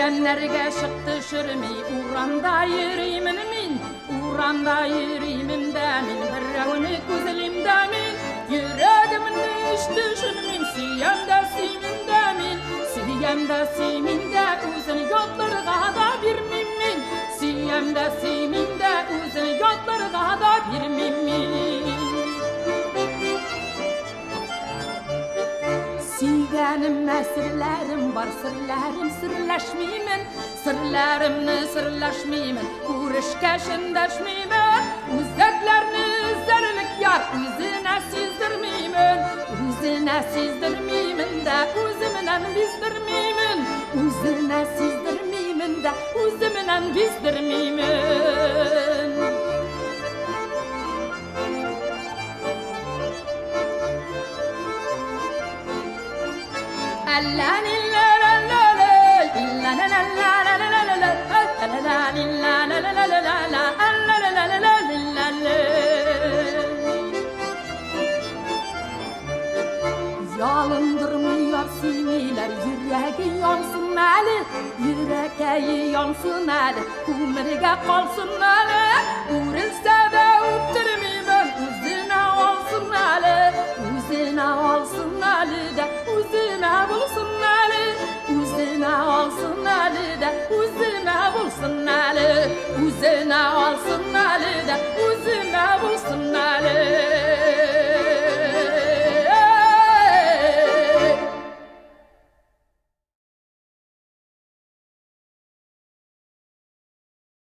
Sürenlerge çıktı şırmi, uranda yürüyümün min, uranda yürüyümün de min, birrağını güzelim de min, yüreğimin işte şınmin, siyem de simin de min, siyem de simin de uzun yollarga da bir min, siyem de simin de uzun yollarga da bir min. Siganim sırlarım var, sırlarım sırlaşmayımın, sırlarımni sırlaşmayımın, kuruşka şındaşmayımın, uzaklarını zerlik yar, üzüne sizdirmeyimın, üzüne sizdirmeyimın da, üzümünen bizdirmeyimın, üzüne sizdirmeyimın da, üzümünen bizdirmeyimın. Yalındırmıyor similer, yüreği yansın ali, yüreği yansın ali, kumriga kalsın ali, uğrilse de uptırmıyım, üzüne alsın ali, üzüne alsın ali de, üzüne bulsun ali, üzüne alsın ali de, üzüne bulsun ali, üzüne alsın ali de, üzüne bulsun ali.